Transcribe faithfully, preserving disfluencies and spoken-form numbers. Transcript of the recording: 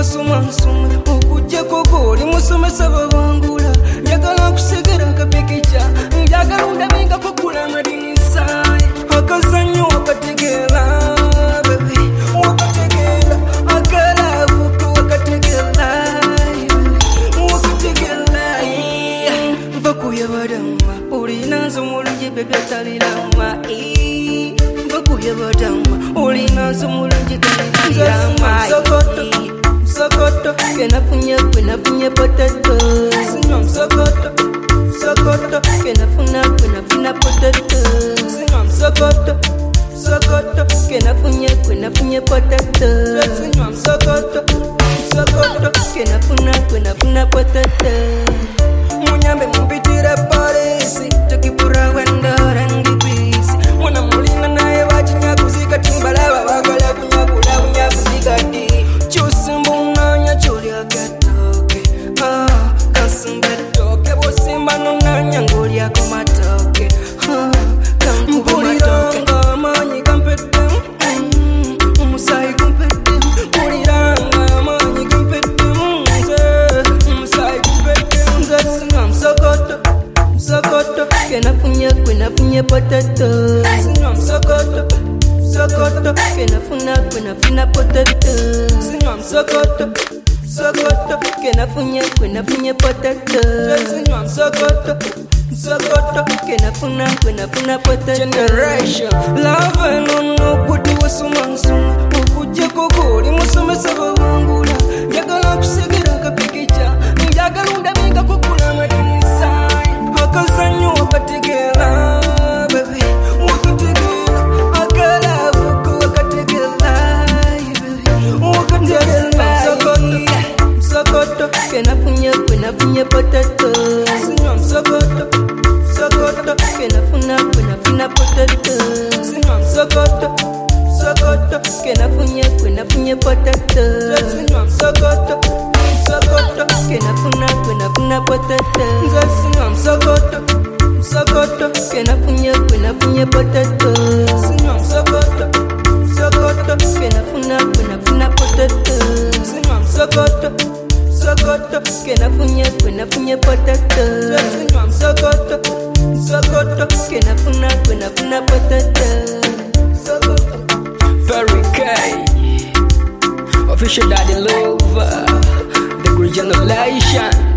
wasoma nsoma okujja kogoli musomesa babangula njagala kusegera kapikicha njagala undabinga kukula madinisa akazanyo wakategela baby wakategela akala buku wakategela wakategela bakuya badama ulinazo mulungi bebe talilama bakuya badama ulinazo mulungi talilama sokoto sokoto kena punya kena punya potato sinyom sokoto sokoto kena puna kena puna potato sinyom sokoto sokoto kena punya kena punya potato sinyom sokoto sokoto kena puna kena puna potato munyambe mumpitira parisi tukipura wendora ngipisi mwana mulina naye bachinya kuzika timbalaba bagala kunyakula kunyakuzika di chusimbunanya chulia gatoke ah kasimbetoke bosimba nonanya ngolia komatoke ah kampuliranga manyi kampete umusai kumpete puliranga manyi kampete umusai kumpete singam sokoto sokoto kena punya kena punya potato singam sokoto sokoto kena funa kena funa potato singam sokoto sokoto kena punya kena punya potato singam sokoto sokoto kena funa kena funa potato generation love no no kuti wasuma ukujja kokoli musomesa babangula njagala kusegera kapikicha njagala undabinga kukula madinisa akazanyo wakategela baby wakategela akala buku wakategela wakategela sokoto sokoto kena punya kena punya potato sinyom sokoto sokoto kena funa kena funa potato sinyom sokoto sokoto kena punya kena punya potato sinyom sokoto sokoto kena funa kena funa potato sinyom sokoto sokoto kena punya kena punya potato sinyom sokoto sokoto kena funa kena funa potato sinyom sokoto sokoto kena punya kena punya potato sinyom sokoto sokoto kena funa kena funa potato sokoto Very K official daddy lover the original Laishan